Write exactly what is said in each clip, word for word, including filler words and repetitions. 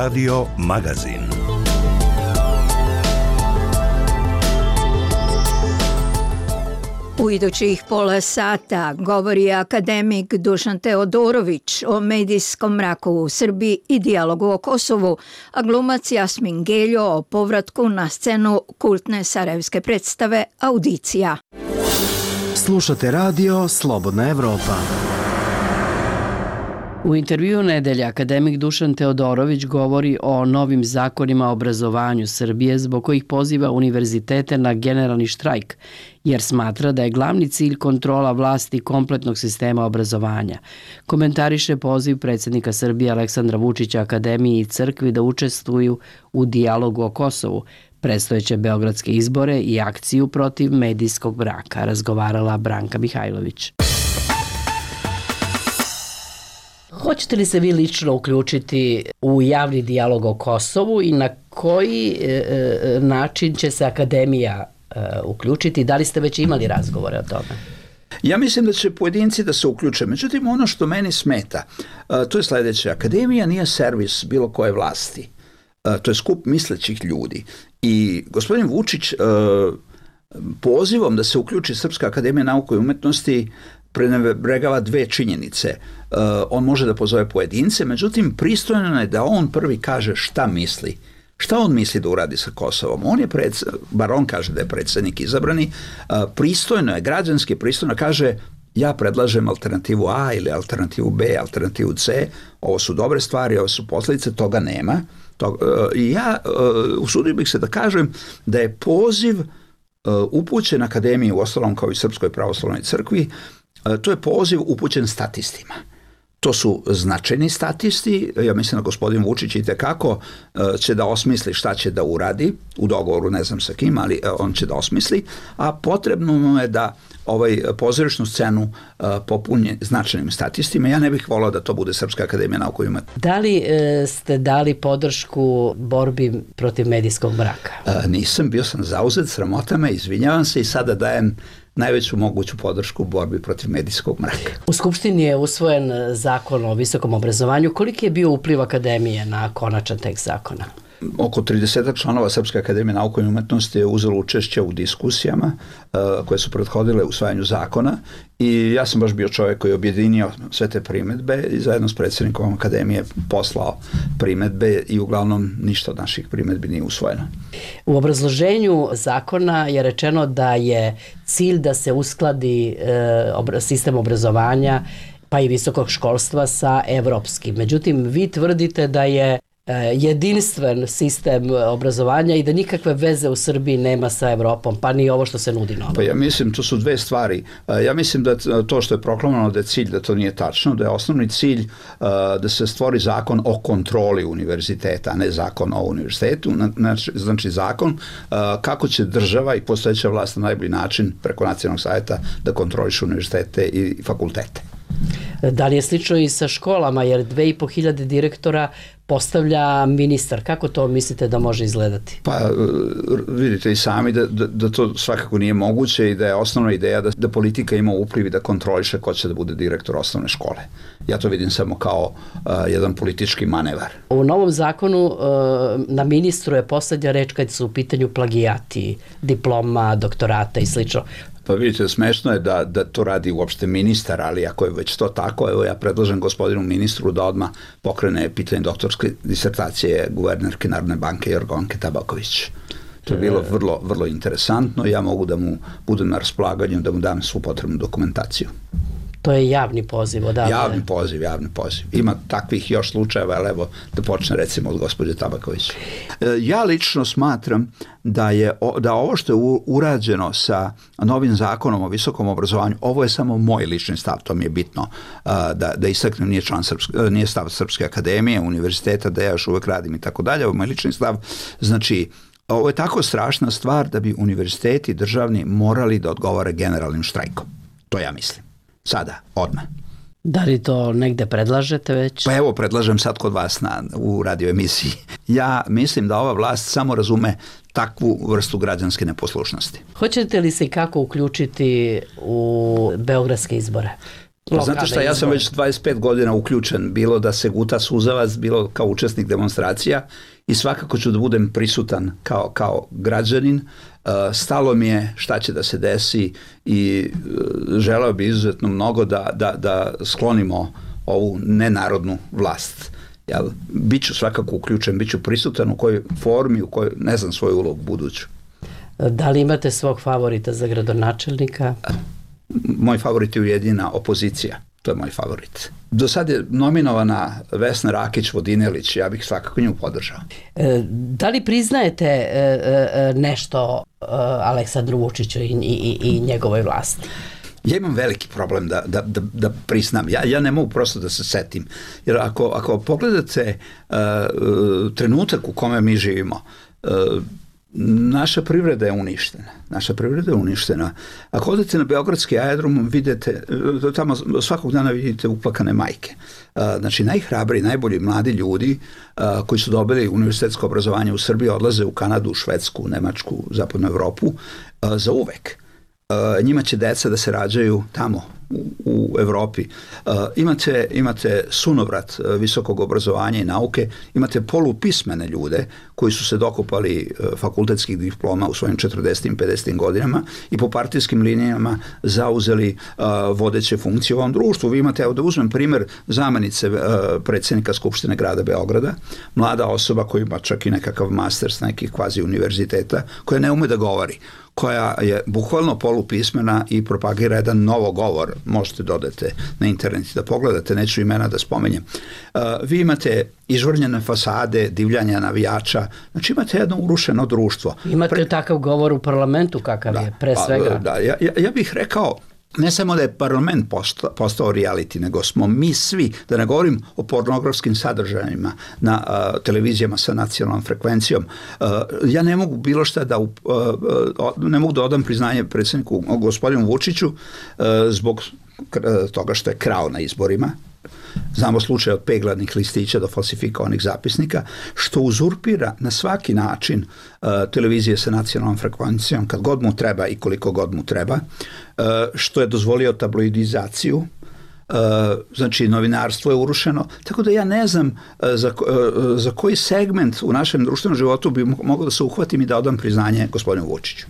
Radio Magazin. U idućih pola sata govori akademik Dušan Teodorović o medijskom mraku u Srbiji i dijalogu o Kosovu, a glumac Jasmin Geljo o povratku na scenu kultne sarajevske predstave Audicija. Slušate radio Slobodna Evropa. U intervjuu nedelje akademik Dušan Teodorović govori o novim zakonima o obrazovanju Srbije zbog kojih poziva univerzitete na generalni štrajk, jer smatra da je glavni cilj kontrola vlasti kompletnog sistema obrazovanja. Komentariše poziv predsjednika Srbije Aleksandra Vučića Akademiji i Crkvi da učestvuju u dijalogu o Kosovu, predstojeće beogradske izbore i akciju protiv medijskog mraka, razgovarala Branka Mihajlović. Hoćete li se vi lično uključiti u javni dijalog o Kosovu i na koji e, način će se akademija e, uključiti? Da li ste već imali razgovore o tome? Ja mislim da će pojedinci da se uključe. Međutim, ono što meni smeta, to je sledeće. Akademija nije servis bilo koje vlasti. To je skup mislećih ljudi. I gospodin Vučić pozivom da se uključi Srpska akademija nauke i umetnosti prenebregava dve činjenice. Uh, on može da pozove pojedince, međutim pristojno je da on prvi kaže šta misli. Šta on misli da uradi sa Kosovom? On je, pred, bar on kaže da je predsjednik izabrani, uh, pristojno je, građanski pristojno kaže ja predlažem alternativu A ili alternativu B, alternativu C, ovo su dobre stvari, ovo su posljedice, toga nema. To, uh, I ja uh, usudio bih se da kažem da je poziv uh, upućen akademiji, u ostalom kao i Srpskoj pravoslavnoj crkvi, to je poziv upućen statistima. To su značajni statisti, ja mislim da gospodin Vučić i tekako će da osmisli šta će da uradi, u dogovoru ne znam sa kim, ali on će da osmisli, a potrebno mu je da ovaj pozorišnu scenu uh, popunje značajnim statistima. Ja ne bih volao da to bude Srpska akademija nauke i umetnosti. Da li e, ste dali podršku borbi protiv medijskog mraka? Uh, nisam, bio sam zauzet, sramota me, izvinjavam se i sada dajem najveću moguću podršku u borbi protiv medijskog mraka. U Skupštini je usvojen zakon o visokom obrazovanju. Koliki je bio upliv akademije na konačan tekst zakona? Oko trideset članova Srpske akademije nauke i umetnosti je uzelo učešće u diskusijama uh, koje su prethodile usvajanju zakona i ja sam baš bio čovjek koji je objedinio sve te primedbe i zajedno s predsjednikom akademije poslao primedbe i uglavnom ništa od naših primedbi nije usvojeno. U obrazloženju zakona je rečeno da je cilj da se uskladi uh, sistem obrazovanja pa i visokog školstva sa evropskim. Međutim, vi tvrdite da je jedinstven sistem obrazovanja i da nikakve veze u Srbiji nema sa Evropom, pa ni ovo što se nudi novo. Pa ja mislim, to su dve stvari. Ja mislim da to što je proklamovano da je cilj, da to nije tačno, da je osnovni cilj da se stvori zakon o kontroli univerziteta, a ne zakon o univerzitetu, znači, znači zakon kako će država i postojeća vlast na najbolji način preko nacionalnog savjeta da kontroliše univerzitete i fakultete. Da li je slično i sa školama, jer dve i po hiljade direktora postavlja ministar. Kako to mislite da može izgledati? Pa vidite i sami da, da, da to svakako nije moguće i da je osnovna ideja da, da politika ima upliv i da kontroliše ko će da bude direktor osnovne škole. Ja to vidim samo kao uh, jedan politički manevar. U novom zakonu uh, na ministru je poslednja reč kad su u pitanju plagijati, diploma, doktorata i slično. Pa vidite, smešno je da, da to radi uopšte ministar, ali ako je već to tako, evo ja predlažem gospodinu ministru da odmah pokrene pitanje doktorske disertacije guvernerke Narodne banke Jorgovanke Tabaković. To je bilo vrlo, vrlo interesantno i ja mogu da mu budem na raspolaganju, da mu dam svu potrebnu dokumentaciju. To je javni poziv odavde. Javni poziv, javni poziv. Ima takvih još slučajeva, ali evo da počne recimo od gospođe Tabaković. Ja lično smatram da je da ovo što je urađeno sa novim zakonom o visokom obrazovanju, ovo je samo moj lični stav, to mi je bitno da, da istaknem, nije, član Srpske, nije stav Srpske akademije, univerziteta, da ja još uvek radim i tako dalje, ovo je moj lični stav. Znači, ovo je tako strašna stvar da bi univerziteti državni morali da odgovore generalnim štrajkom. To ja mislim. Sada, odmah. Da li to negde predlažete već? Pa evo, predlažem sad kod vas na, u radio emisiji. Ja mislim da ova vlast samo razume takvu vrstu građanske neposlušnosti. Hoćete li se kako uključiti u beogradske izbore? Pa znate šta, ja sam već dvadeset pet godina uključen, bilo da se guta suzavac, bilo kao učesnik demonstracija i svakako ću da budem prisutan kao, kao građanin. Stalo mi je šta će da se desi i želeo bi izuzetno mnogo da, da, da sklonimo ovu nenarodnu vlast. Jel? Biću svakako uključen, biću prisutan u kojoj formi, u kojoj ne znam svoju ulogu buduću. Da li imate svog favorita za gradonačelnika? Moj favorit je Ujedinjena opozicija. To je moj favorit. Do sad je nominovana Vesna Rakić-Vodinelić, ja bih svakako nju podržao. E, da li priznajete e, e, nešto e, Aleksandru Vučiću i, i, i njegovoj vlasti? Ja imam veliki problem da, da, da, da priznam. Ja, ja ne mogu prosto da se setim. Jer ako, ako pogledate uh, trenutak u kome mi živimo, uh, naša privreda je uništena. Naša privreda je uništena. Ako odete na Beogradski aerodrom, vidite, tamo svakog dana vidite uplakane majke. Znači, najhrabriji, najbolji mladi ljudi koji su dobili univerzitetsko obrazovanje u Srbiji odlaze u Kanadu, Švedsku, Nemačku, Zapadnu Evropu za uvek. Njima će deca da se rađaju tamo u, u Evropi. Uh, imate, imate sunovrat visokog obrazovanja i nauke, imate polupismene ljude koji su se dokopali uh, fakultetskih diploma u svojim četrdesetim i pedesetim godinama i po partijskim linijama zauzeli uh, vodeće funkcije u ovom društvu. Vi imate, evo da uzmem primer zamenice uh, predsjednika Skupštine grada Beograda, mlada osoba koja ima čak i nekakav master s nekih kvazi univerziteta, koja ne ume da govori, koja je bukvalno polupismena i propagira jedan novo govor. Možete dodati na internet da pogledate, neću imena da spomenjem. Uh, vi imate izvrnjene fasade, divljanja navijača, znači imate jedno urušeno društvo. Imate pre... takav govor u parlamentu kakav da, je, pre svega. Da, ja, ja bih rekao, ne samo da je parlament postao, postao reality, nego smo mi svi, da ne govorim o pornografskim sadržajima na uh, televizijama sa nacionalnom frekvencijom. Uh, ja ne mogu bilo šta da, uh, uh, ne mogu da odam priznanje predsjedniku gospodinu Vučiću uh, zbog toga što je krao na izborima. Znamo slučaj od pegladnih listića do falsifikovanih zapisnika, što uzurpira na svaki način uh, televizije sa nacionalnom frekvencijom kad god mu treba i koliko god mu treba, uh, što je dozvolio tabloidizaciju, uh, znači novinarstvo je urušeno, tako da ja ne znam uh, za, uh, za koji segment u našem društvenom životu bi mogao da se uhvatim i da odam priznanje gospodinu Vučiću.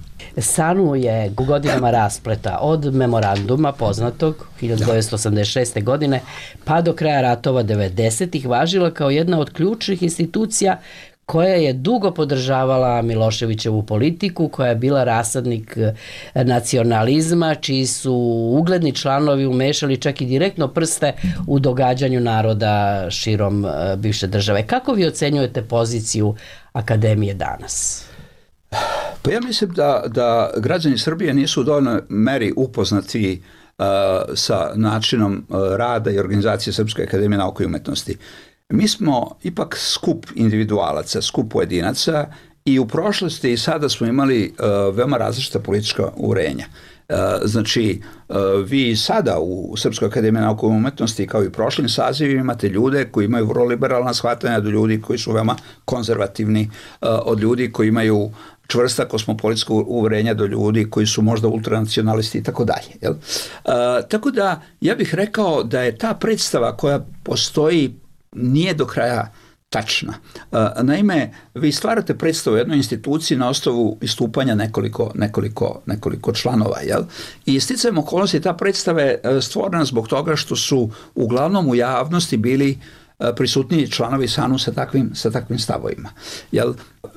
Sanuje u godinama raspleta od memoranduma poznatog hiljadu devetsto osamdeset šeste. godine pa do kraja ratova devedesetih važila kao jedna od ključnih institucija koja je dugo podržavala Miloševićevu politiku, koja je bila rasadnik nacionalizma, čiji su ugledni članovi umešali čak i direktno prste u događanju naroda širom bivše države. Kako vi ocenjujete poziciju Akademije danas? Pa ja mislim da, da građani Srbije nisu u dovoljnoj meri upoznati uh, sa načinom uh, rada i organizacije Srpske akademije nauke i umetnosti. Mi smo ipak skup individualaca, skup pojedinaca i u prošlosti i sada smo imali uh, veoma različita politička uverenja. Uh, znači, uh, vi sada u Srpskoj akademiji nauke i umetnosti kao i u prošlim sazivima imate ljude koji imaju vrlo liberalna shvatanja do ljudi koji su veoma konzervativni, uh, od ljudi koji imaju čvrsta kosmopolitska uverenja do ljudi koji su možda ultranacionalisti i tako dalje. Jel? Uh, tako da ja bih rekao da je ta predstava koja postoji nije do kraja tačna. Uh, naime, vi stvarate predstavu jednoj instituciji na osnovu istupanja nekoliko, nekoliko, nekoliko članova. Jel? I sticajem okolnosti ta predstava je stvorena zbog toga što su uglavnom u javnosti bili prisutniji članovi SANU sa takvim, sa takvim stavovima. Jel,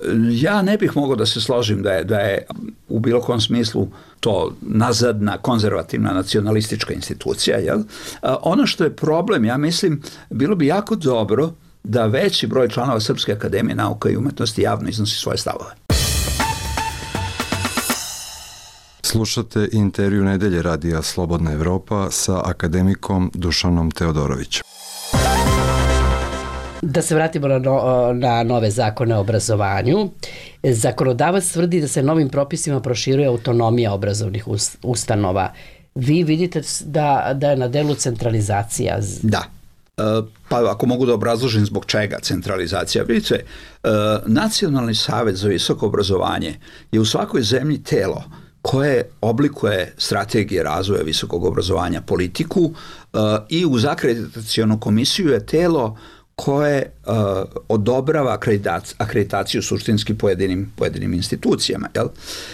ja ne bih mogao da se složim da je, da je u bilo kom smislu to nazadna, konzervativna, nacionalistička institucija. Jel? Ono što je problem, ja mislim, bilo bi jako dobro da veći broj članova Srpske akademije nauka i umetnosti javno iznosi svoje stavove. Slušate intervju nedelje radija Slobodna Evropa sa akademikom Dušanom Teodorovićem. Da se vratimo na, no, na nove zakone o obrazovanju. Zakonodavac tvrdi da se novim propisima proširuje autonomija obrazovnih ustanova. Vi vidite da, da je na delu centralizacija? Da. E, pa ako mogu da obrazložim zbog čega centralizacija. Vidite, e, Nacionalni savet za visoko obrazovanje je u svakoj zemlji telo koje oblikuje strategije razvoja visokog obrazovanja, politiku, uh, i uz akreditacionu komisiju je telo koje uh, odobrava akreditaciju, akreditaciju suštinski pojedinim, pojedinim institucijama. Jel?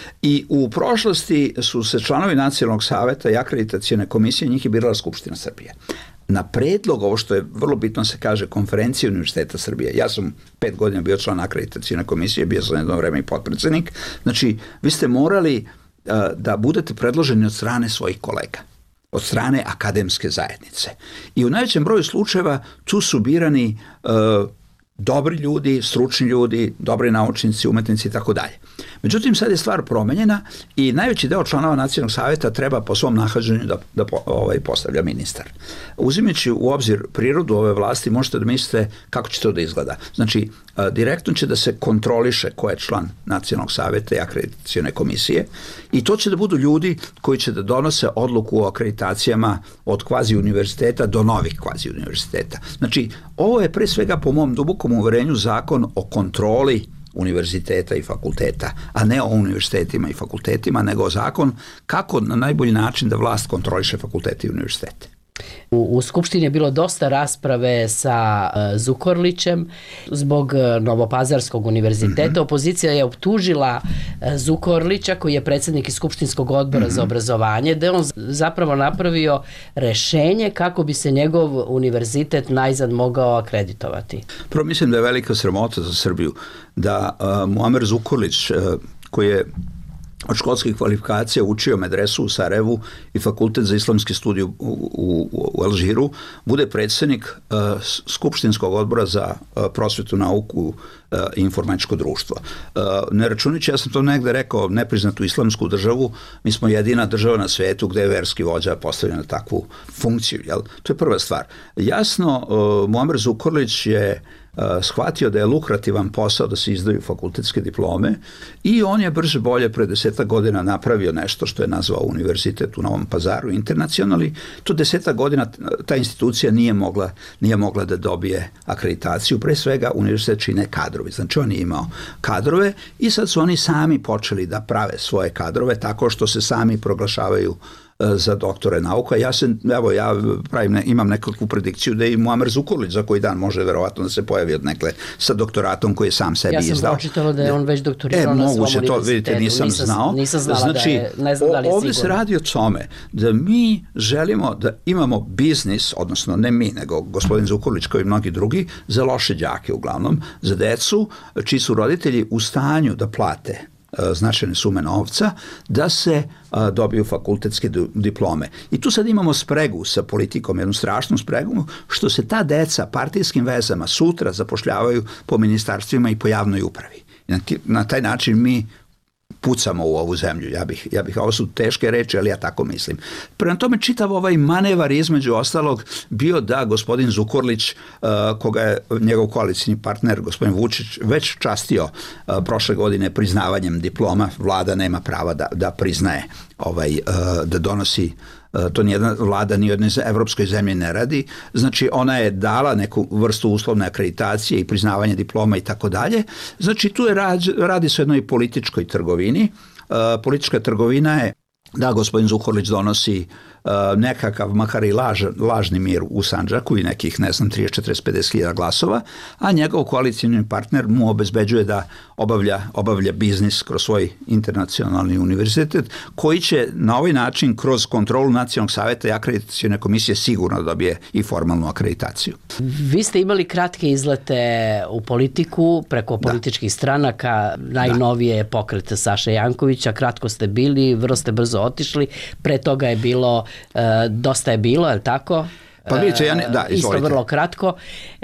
I u prošlosti su se članovi Nacionalnog saveta i akreditacione komisije, njih je birala Skupština Srbije. Na predlog, ovo što je vrlo bitno se kaže, Konferencije Univerziteta Srbije. Ja sam pet godina bio član akreditacione komisije, bio sam jedno vreme i potpredsednik. Znači, vi ste morali uh, da budete predloženi od strane svojih kolega, od strane akademske zajednice. I u najvećem broju slučajeva tu su birani uh, dobri ljudi, stručni ljudi, dobri naučnici, umetnici i tako dalje. Međutim, sad je stvar promenjena i najveći deo članova Nacionalnog saveta treba po svom nahođenju da, da ovaj, postavlja ministar. Uzimajući u obzir prirodu ove vlasti, možete da mislite kako će to da izgleda. Znači, direktno će da se kontroliše ko je član Nacionalnog saveta i akreditacione komisije i to će da budu ljudi koji će da donose odluku o akreditacijama od kvazi univerziteta do novih kvazi univerziteta. Znači, ovo je pre svega po mom dubokom uverenju zakon o kontroli univerziteta i fakulteta, a ne o univerzitetima i fakultetima, nego zakon kako na najbolji način da vlast kontroliše fakultete i univerzitete. U, u Skupštini je bilo dosta rasprave sa uh, Zukorlićem zbog uh, Novopazarskog univerziteta. Mm-hmm. Opozicija je optužila uh, Zukorlića, koji je predsjednik iz Skupštinskog odbora mm-hmm. za obrazovanje, da je on zapravo napravio rešenje kako bi se njegov univerzitet najzad mogao akreditovati. Prvo mislim da je velika sramota za Srbiju da uh, Muamer Zukorlić, uh, koji je od školskih kvalifikacija učio medresu u Sarajevu i fakultet za islamske studije u, u, u Alžiru, bude predsjednik uh, Skupštinskog odbora za uh, prosvetu, nauku uh, i informatičko društvo. Uh, ne računajući, ja sam to negde rekao, nepriznatu islamsku državu, mi smo jedina država na svetu gde je verski vođa postavljen na takvu funkciju. Jel? To je prva stvar. Jasno, uh, Muamer Zukorlić je Uh, shvatio da je lukrativan posao da se izdaju fakultetske diplome i on je brže bolje pre deseta godina napravio nešto što je nazvao univerzitet u Novom Pazaru internacionalni. To deseta godina ta institucija nije mogla, nije mogla da dobije akreditaciju. Pre svega univerzitet čine kadrovi. Znači on je imao kadrove i sad su oni sami počeli da prave svoje kadrove tako što se sami proglašavaju za doktore nauka. Ja se, evo, ja pravim, ne, imam nekakvu predikciju da i Muamer Zukorlić za koji dan može verovatno da se pojavi od nekle sa doktoratom koji je sam sebi izdao. Ja sam izdao. Pročitala da je on već doktorirao e, na svom univerzitetu. To, vidite, nisam, nisam znao. Nisam znala znači, da je, ne znam da li je ovdje sigurno. se radi o tome da mi želimo da imamo biznis, odnosno ne mi, nego gospodin Zukorlić kao i mnogi drugi, za loše đake uglavnom, za decu čiji su roditelji u stanju da plate značajne sume novca da se a, dobiju fakultetske diplome. I tu sad imamo spregu sa politikom, jednu strašnu spregu, što se ta deca partijskim vezama sutra zapošljavaju po ministarstvima i po javnoj upravi. Na, na taj način mi pucamo u ovu zemlju. Ja bih, ja bih, ovo su teške reči, ali ja tako mislim. Prema tome čitav ovaj manevar između ostalog bio da gospodin Zukorlić, uh, koga je njegov koalicijni partner, gospodin Vučić, već častio uh, prošle godine priznavanjem diploma, vlada nema prava da, da priznaje, ovaj, uh, da donosi to nijedna vlada ni jednoj evropskoj zemlji ne radi. Znači ona je dala neku vrstu uslovne akreditacije i priznavanje diploma i tako dalje. Znači tu je radi, radi se o jednoj političkoj trgovini. Uh, politička trgovina je da gospodin Zukorlić donosi uh, nekakav, makar i laž, lažni mir u Sandžaku i nekih, ne znam, trideset, četrdeset, pedeset hiljada glasova, a njegov koalicijni partner mu obezbeđuje da obavlja, obavlja biznis kroz svoj internacionalni univerzitet, koji će na ovaj način kroz kontrolu Nacionalnog saveta i akreditacione komisije sigurno dobije i formalnu akreditaciju. Vi ste imali kratke izlete u politiku preko političkih da. stranaka, najnovije je pokret Saše Jankovića, kratko ste bili, vrlo ste brzo otišli, pre toga je bilo, e, dosta je bilo, je li tako? Pa vidite, ja ne, da, izvolite. Isto vrlo kratko.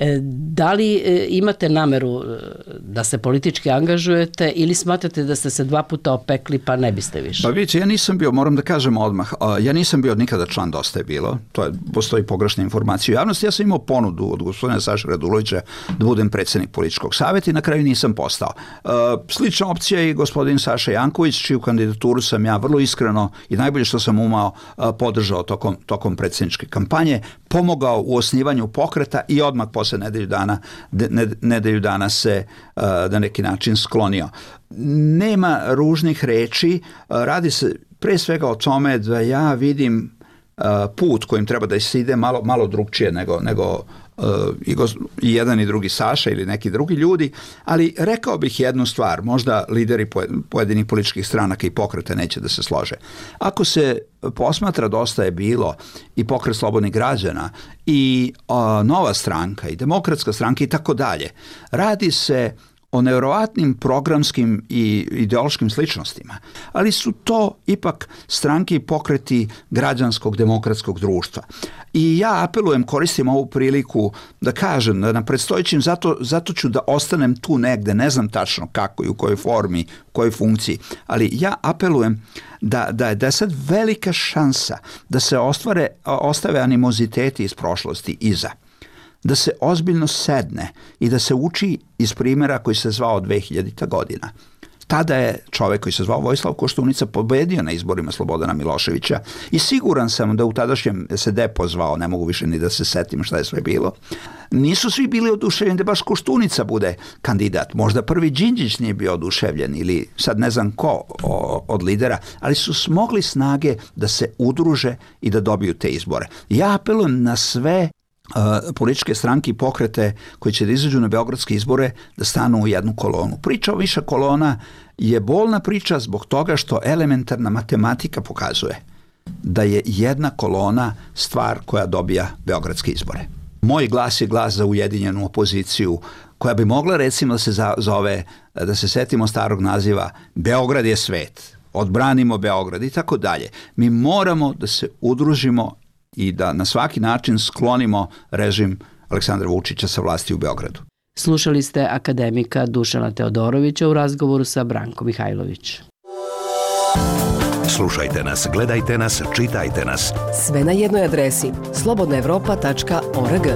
Da li imate nameru da se politički angažujete ili smatrate da ste se dva puta opekli pa ne biste više? Pa vidite, ja nisam bio, moram da kažem odmah, ja nisam bio nikada član Dosta je bilo, to je, postoji pogrešna informacija u javnosti, ja sam imao ponudu od gospodina Saša Radulovića da budem predsjednik političkog savjeta i na kraju nisam postao. Slična opcija je i gospodin Saša Janković, čiju kandidaturu sam ja vrlo iskreno i najbolje što sam umao podržao tokom, tokom predsjedničke kampanje. pomogao u osnivanju pokreta i odmah posle nedelju dana, ne, nedelju dana se uh, na neki način sklonio. Nema ružnih reči, uh, radi se pre svega o tome da ja vidim uh, put kojim treba da se ide malo, malo drugčije nego, nego Uh, i, go, i jedan i drugi Saša ili neki drugi ljudi, ali rekao bih jednu stvar, možda lideri pojedinih političkih stranaka i pokreta neće da se slože. Ako se posmatra Dosta je bilo i Pokret slobodnih građana i uh, Nova stranka i Demokratska stranka i tako dalje, radi se o nevjerovatnim programskim i ideološkim sličnostima, ali su to ipak stranke i pokreti građanskog demokratskog društva. I ja apelujem, koristim ovu priliku da kažem da na predstojećim, zato, zato ću da ostanem tu negde, ne znam tačno kako i u kojoj formi, u kojoj funkciji, ali ja apelujem da, da, je, da je sad velika šansa da se ostvare, ostave animoziteti iz prošlosti iza, da se ozbiljno sedne i da se uči iz primjera koji se zvao dve hiljadita godina. Tada je čovjek koji se zvao Vojislav Koštunica pobedio na izborima Slobodana Miloševića i siguran sam da u tadašnjem se depo zvao, ne mogu više ni da se setim šta je sve bilo. Nisu svi bili oduševljeni da baš Koštunica bude kandidat. Možda prvi Đinđić nije bio oduševljen ili sad ne znam ko o, od lidera, ali su smogli snage da se udruže i da dobiju te izbore. Ja apelujem na sve Uh, političke stranke i pokrete koji će da izađu na beogradske izbore da stanu u jednu kolonu. Priča o više kolona je bolna priča zbog toga što elementarna matematika pokazuje da je jedna kolona stvar koja dobija beogradske izbore. Moj glas je glas za ujedinjenu opoziciju koja bi mogla recimo da se zove, da se setimo starog naziva Beograd je svet, odbranimo Beograd i tako dalje. Mi moramo da se udružimo i da na svaki način sklonimo režim Aleksandra Vučića sa vlasti u Beogradu. Slušali ste akademika Dušana Teodorovića u razgovoru sa Brankom Mihajlović. Slušajte nas, gledajte nas, čitajte nas. Sve na jednoj adresi slobodna evropa tačka org.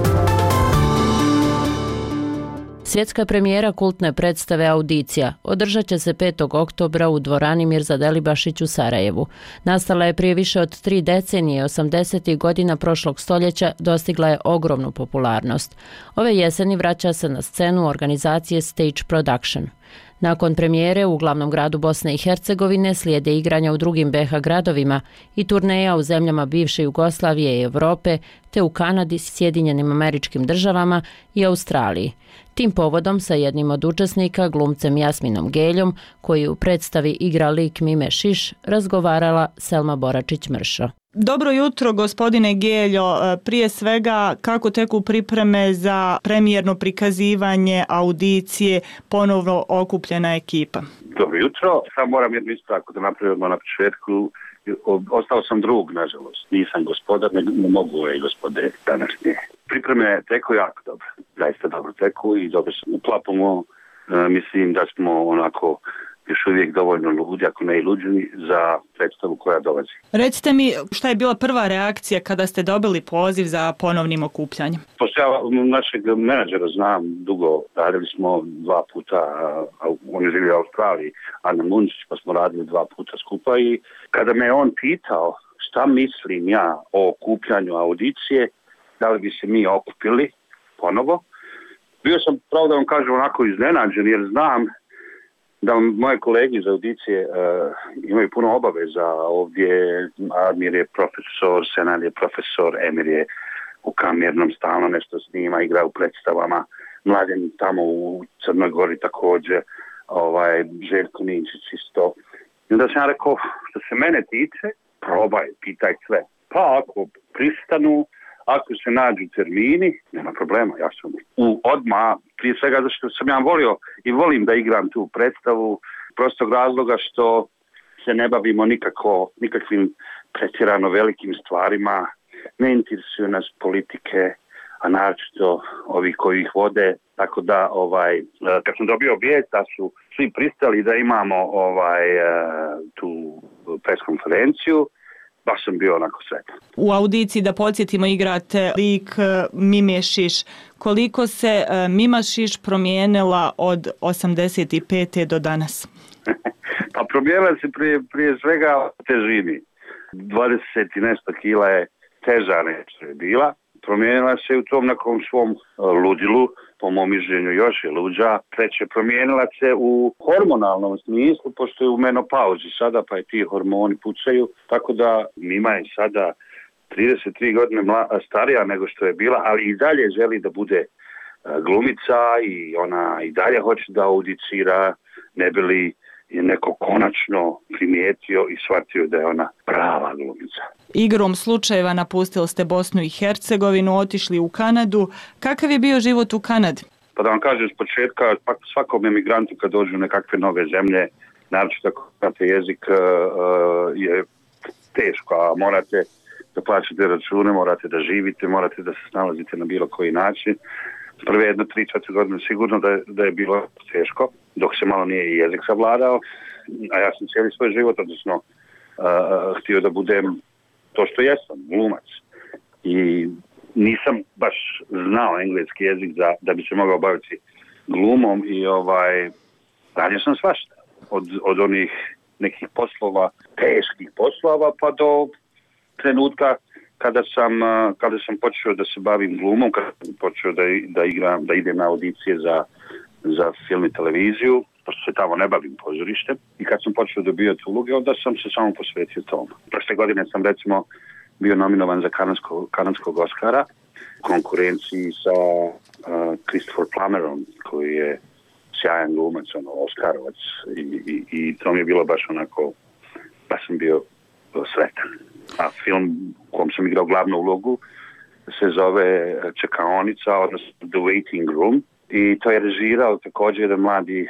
Svjetska premijera kultne predstave Audicija održat će se petog oktobra u dvorani Mirza Delibašić u Sarajevu. Nastala je prije više od tri decenije, osamdesetih godina prošlog stoljeća, dostigla je ogromnu popularnost. Ove jeseni vraća se na scenu organizacije Stage Production. Nakon premijere u glavnom gradu Bosne i Hercegovine slijede igranja u drugim be ha gradovima i turneja u zemljama bivše Jugoslavije i Europe, te u Kanadi, Sjedinjenim Američkim Državama i Australiji. Tim povodom sa jednim od učesnika, glumcem Jasminom Geljom, koji u predstavi igra lik Mime Šiš, razgovarala Selma Boračić-Mršo. Dobro jutro, gospodine Geljo. Prije svega, kako teku pripreme za premijerno prikazivanje Audicije, ponovno okupljena ekipa? Dobro jutro. Sad moram jednu ispravku da napravim na početku. Ostao sam drug, nažalost. Nisam gospodar, ne, ne mogu ove gospode današnje. Pripreme teku jako dobro. Zaista dobro teku i dobro se uklapamo. E, mislim da smo onako još uvijek dovoljno ludi, ako ne i luđeni, za predstavu koja dolazi. Recite mi, šta je bila prva reakcija kada ste dobili poziv za ponovnim okupljanjem? Pošto ja našeg menadžera znam dugo, radili smo dva puta, a on je živio u Australiji, Ana Munčić, pa smo radili dva puta skupa i kada me on pitao šta mislim ja o okupljanju Audicije, da li bi se mi okupili ponovo, bio sam, pravo da vam kažem, onako iznenađen, jer znam da moje kolege iz Audicije uh, imaju puno obaveza ovdje. Admir je profesor, Senad je profesor, Emir je u kamernom stalno nešto snima, igra u predstavama, Mladen tamo u Crnoj Gori također, ovaj, Željko Ninčić isto. I onda sam ja rekao, što se mene tiče, probaj, pitaj sve. Pa ako pristanu, ako se nađu termini, nema problema, ja sam u odmah, prije svega zašto sam ja volio i volim da igram tu predstavu, prostog razloga što se ne bavimo nikako, nikakvim pretjerano velikim stvarima, ne interesuju nas politike, a naročito ovi koji ih vode, tako da ovaj, kad sam dobio vijest da su svi pristali da imamo ovaj, tu preskonferenciju, baš sam bio onako sretan. U Audiciji, da podsjetimo, igrate lik Mime Šiš. Koliko se Mima Šiš promijenila od osamdeset pete do danas? Pa promijenila se prije, prije svega u težini. dvadeset i nešto kila je teža nešto je bila. promijenila se u tom nekom svom ludilu, po mom mišljenju još je luđa. Treće, promijenila se u hormonalnom smislu, pošto je u menopauzi sada, pa i ti hormoni pucaju. Tako da Mima je sada trideset tri godine mla- starija nego što je bila, ali i dalje želi da bude glumica i ona i dalje hoće da audicira, ne bi li je neko konačno primijetio i shvatio da je ona prava glumica. Igrom slučajeva napustili ste Bosnu i Hercegovinu, otišli u Kanadu. Kakav je bio život u Kanadi? Pa da vam kažem s početka, svakom emigrantu kad dođu u nekakve nove zemlje, naročito ako znate jezik, je teško, a morate da plaćate račune, morate da živite, morate da se snalazite na bilo koji način. Prve jedno, tri, četiri godine sigurno da je, da je bilo teško, dok se malo nije i jezik savladao, a ja sam cijeli svoj život, odnosno uh, htio da budem to što jesam, glumac. I nisam baš znao engleski jezik za, da bi se mogao baviti glumom i ovaj, radio sam svašta. Od, od onih nekih poslova, teških poslova, pa do trenutka kada sam, kada sam počeo da se bavim glumom, kada sam počeo da, da igram, da idem na audicije za, za film i televiziju, pošto se tamo ne bavim pozorištem, i kad sam počeo dobijati uloge, onda sam se samo posvetio tomu. Prošle godine sam recimo bio nominovan za kanadskog, kanadskog Oscara u konkurenciji sa uh, Christopher Plummerom, koji je sjajan glumac, ono, Oscarovac, i, i, i to mi je bilo baš onako, baš sam bio sretan. A film u kom sam igrao glavnu ulogu se zove Čekaonica, odnosno The Waiting Room, i to je režirao također jedan mladi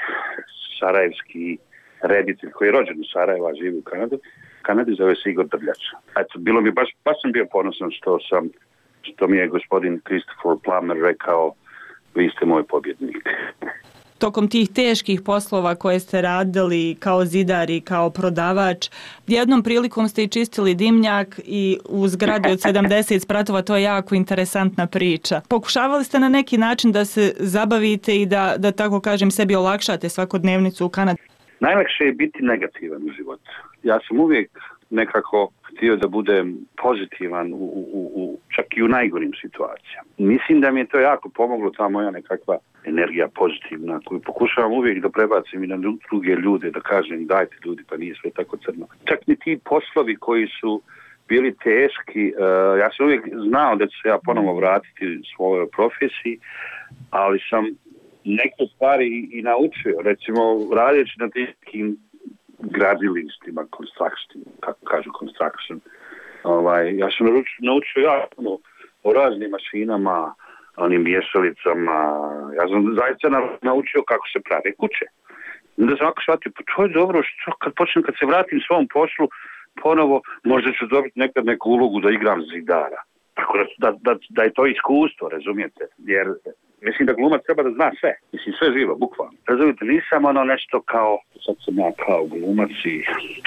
sarajevski reditelj koji je rođen u Sarajevu, a živi u Kanadi. Kanadi zove se Igor Drljač. Eto, bilo mi baš, baš sam bio ponosan što sam, što mi je gospodin Christopher Plummer rekao, vi ste moj pobjednik. Tokom tih teških poslova koje ste radili kao zidar i kao prodavač, jednom prilikom ste i čistili dimnjak i u zgradi od sedamdeset spratova, to je jako interesantna priča. Pokušavali ste na neki način da se zabavite i da, da tako kažem, sebi olakšate svakodnevnicu u Kanadi? Najlakše je biti negativan u životu. Ja sam uvijek nekako htio da budem pozitivan u, u, u, čak i u najgorim situacijama. Mislim da mi je to jako pomoglo, ta moja nekakva energija pozitivna koju pokušavam uvijek da prebacim i na druge ljude, da kažem dajte ljudi, pa nije sve tako crno. Čak ni ti poslovi koji su bili teški, uh, ja sam uvijek znao da ću se ja ponovo vratiti svojoj profesiji, ali sam neke stvari i, i naučio. Recimo, radeći na tim gradilištima, construction, kako kažu construction, ovaj, ja sam naučio, naučio jako o raznim mašinama, onim mješalicama, ja sam zaista naučio kako se prave kuće. Onda sam ovako shvatio, pa to je dobro, što kad počnem, kad se vratim svom poslu, ponovo možda ću dobiti nekad neku ulogu da igram zidara. Tako da, da, da, da je to iskustvo, razumijete, jer mislim da glumac treba da zna sve, mislim sve živo, bukvalno. Razumijete, nisam ono nešto kao, sad sam ja kao glumac i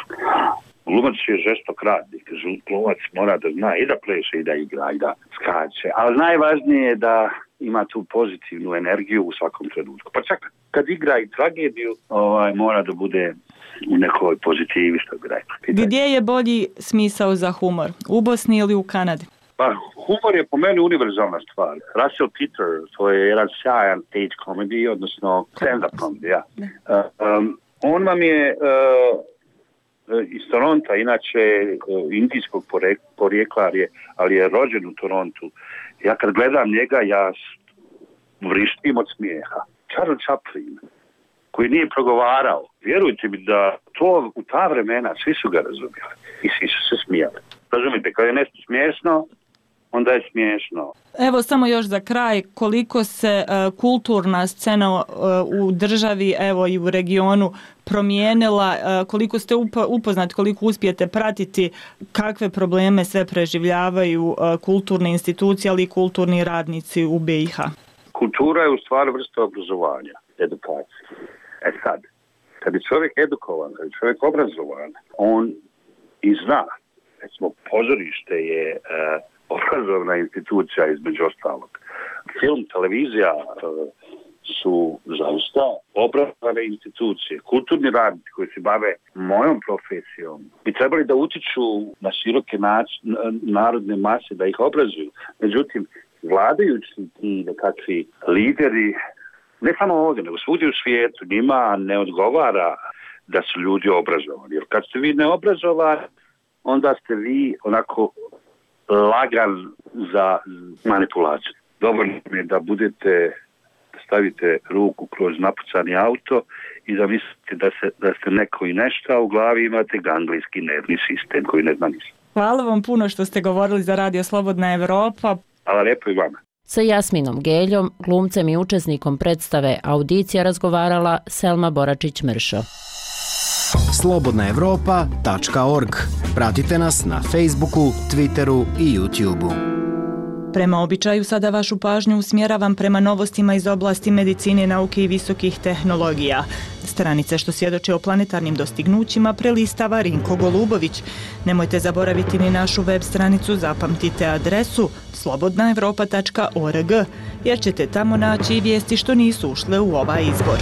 glumac je žestok radnik, glumac mora da zna i da pleše i da igra i da skače, ali najvažnije je da ima tu pozitivnu energiju u svakom trenutku. Pa čak kad igra i tragediju, ovaj, mora da bude u nekoj pozitivi, što bi rekao. Gdje je bolji smisao za humor? U Bosni ili u Kanadi? Pa, humor je po meni univerzalna stvar. Russell Peter, to je jedan sjajan stage comedy, odnosno stand-up comedy, ja. Uh, um, on vam je uh, iz Toronta, inače uh, indijskog porijekla, je, ali je rođen u Torontu. Ja kad gledam njega, ja vrištim od smijeha. Charles Chaplin, koji nije progovarao, vjerujte mi da to u ta vremena svi su ga razumjeli i svi su se smijali. Razumite, kad je nešto smiješno, onda je smiješno. Evo samo još za kraj, koliko se uh, kulturna scena uh, u državi, evo i u regionu promijenila, uh, koliko ste up- upoznati, koliko uspijete pratiti, kakve probleme sve preživljavaju uh, kulturne institucije, ali i kulturni radnici u B i H? Kultura je u stvari vrsta obrazovanja, edukacije. E sad, kad je čovjek edukovan, kad je čovjek obrazovan, on i zna. Recimo, pozorište je uh, obrazovna institucija između ostalog. Film, televizija, uh, su zaista obrazovane institucije, kulturni radnici koji se bave mojom profesijom i trebali da utiču na široke nač, narodne mase, da ih obrazuju. Međutim, vladajući ti nekakvi lideri, ne samo ovdje, nego svugdje u svijetu, njima ne odgovara da su ljudi obrazovani. Jer kad ste vi neobrazovani, onda ste vi onako lagan za manipulaciju. Dovoljno je da budete, da stavite ruku kroz napucani auto i da mislite da, se, da ste neko i nešto, a u glavi imate ganglijski nervni sistem koji ne zna ništa. Hvala vam puno što ste govorili za Radio Slobodna Evropa. Hvala lijepo i vama. Sa Jasminom Geljom, glumcem i učesnikom predstave Audicija, razgovarala Selma Boračić-Mršo. slobodna evropa tačka org. Pratite nas na Facebooku, Twitteru i YouTubeu. Prema običaju sada vašu pažnju usmjeravam prema novostima iz oblasti medicine, nauke i visokih tehnologija. Stranice što svjedoče o planetarnim dostignućima prelistava Rinko Golubović. Nemojte zaboraviti ni našu web stranicu, zapamtite adresu slobodna evropa tačka org, jer ćete tamo naći i vijesti što nisu ušle u ovaj izbor.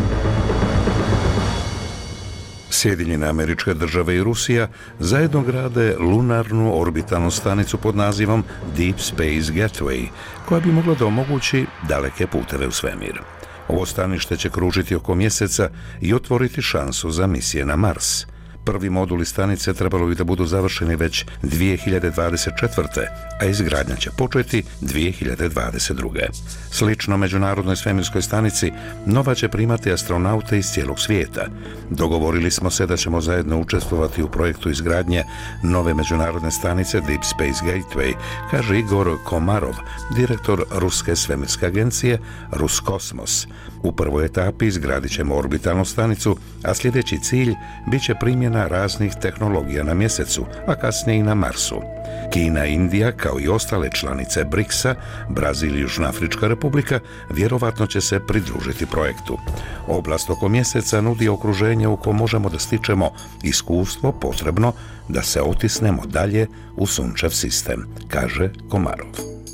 Sjedinjene Američke Države i Rusija zajedno grade lunarnu orbitalnu stanicu pod nazivom Deep Space Gateway, koja bi mogla da omogući daleke puteve u svemir. Ovo stanište će kružiti oko mjeseca i otvoriti šansu za misije na Mars. Prvi moduli stanice trebalo bi da budu završeni već dvije hiljade dvadeset četvrte. a izgradnja će početi dvije hiljade dvadeset druge. Slično Međunarodnoj svemirskoj stanici, Nova će primati astronaute iz cijelog svijeta. Dogovorili smo se da ćemo zajedno učestvovati u projektu izgradnje nove međunarodne stanice Deep Space Gateway, kaže Igor Komarov, direktor Ruske svemirske agencije Ruskosmos. U prvoj etapi izgradit ćemo orbitalnu stanicu, a sljedeći cilj bit će primjena raznih tehnologija na mjesecu, a kasnije i na Marsu. Kina i Indija, kao i ostale članice briksa, Brazil i Južnoafrička republika, vjerovatno će se pridružiti projektu. Oblast oko mjeseca nudi okruženje u kojem možemo da stičemo iskustvo potrebno da se otisnemo dalje u sunčev sistem, kaže Komarov.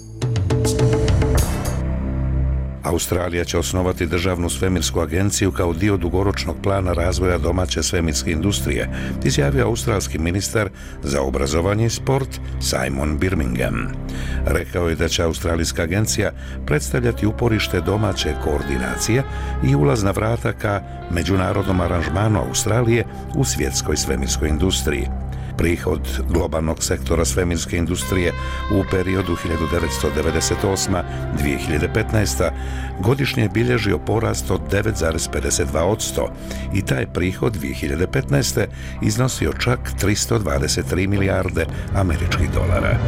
Australija će osnovati državnu svemirsku agenciju kao dio dugoročnog plana razvoja domaće svemirske industrije, izjavio australski ministar za obrazovanje i sport Simon Birmingham. Rekao je da će australijska agencija predstavljati uporište domaće koordinacije i ulazna vrata ka međunarodnom aranžmanu Australije u svjetskoj svemirskoj industriji. Prihod globalnog sektora svemirske industrije u periodu hiljadu devetsto devedeset osma do dvije hiljade petnaeste. godišnje je bilježio porast od devet zarez pedeset dva posto i taj prihod dvije hiljade petnaeste. iznosio čak tristo dvadeset tri milijarde američkih dolara.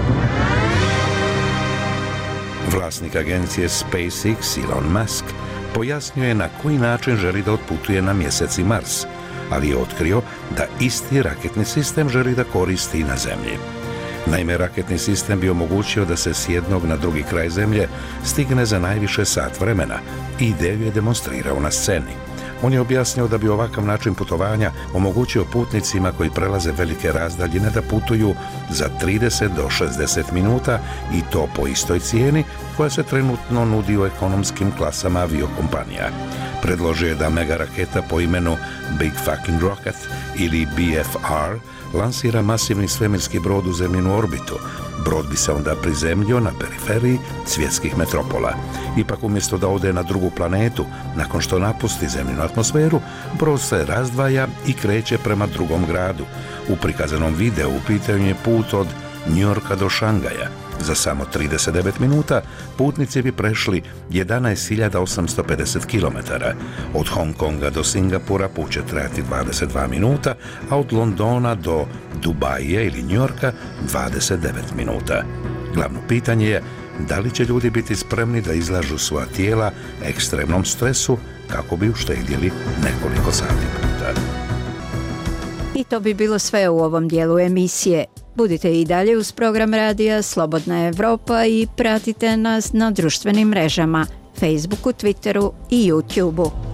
Vlasnik agencije SpaceX Elon Musk pojasnio je na koji način želi da otputuje na mjesec i Mars, ali je otkrio da isti raketni sistem želi da koristi i na Zemlji. Naime, raketni sistem bi omogućio da se s jednog na drugi kraj Zemlje stigne za najviše sat vremena i ideju je demonstrirao na sceni. On je objasnio da bi ovakav način putovanja omogućio putnicima koji prelaze velike razdaljine da putuju za trideset do šezdeset minuta i to po istoj cijeni koja se trenutno nudi u ekonomskim klasama aviokompanija. Predložio je da mega raketa po imenu Big Fucking Rocket ili B F R lansira masivni svemirski brod u zemljinu orbitu. Brod bi se onda prizemljio na periferiji svjetskih metropola. Ipak umjesto da ode na drugu planetu, nakon što napusti zemljinu atmosferu, brod se razdvaja i kreće prema drugom gradu. U prikazanom videu u pitanju je put od Njujorka do Šangaja. Za samo trideset devet minuta putnici bi prešli jedanaest hiljada osamsto pedeset kilometara. Od Hong Konga do Singapura put će trajati dvadeset dva minuta, a od Londona do Dubaija ili Njujorka dvadeset devet minuta. Glavno pitanje je da li će ljudi biti spremni da izlažu svoja tijela ekstremnom stresu kako bi uštedjeli nekoliko sati puta. I to bi bilo sve u ovom dijelu emisije. Budite i dalje uz program radija Slobodna Evropa i pratite nas na društvenim mrežama, Facebooku, Twitteru i YouTubeu.